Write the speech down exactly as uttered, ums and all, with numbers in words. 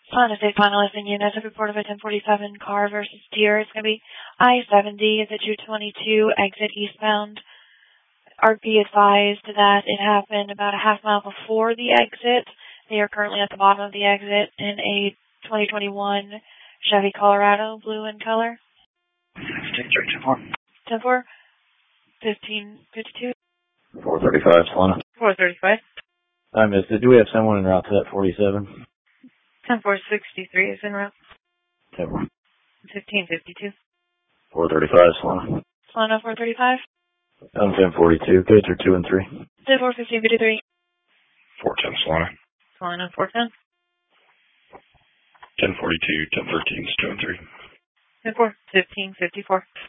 On a state final listing units of report of a ten forty-seven car versus Deer. It's going to be I seventy is at two twenty-two, exit eastbound. R P advised that it happened about a half mile before the exit. They are currently at the bottom of the exit in a twenty twenty-one Chevy Colorado, blue in color. fifteen three ten four. ten four. fifteen fifty-two. four thirty-five, Solana. four thirty-five. I missed it. Do we have someone en route to that forty-seven? ten four sixty-three is en route. ten four. fifteen fifty-two. four thirty-five, Solana. Solana four thirty-five. I'm ten forty-two. Gates are two and three. ten four fifteen fifty-three. four ten, Solana. Solana four ten. ten forty-two, ten thirteen is two and three. ten four fifteen fifty-four.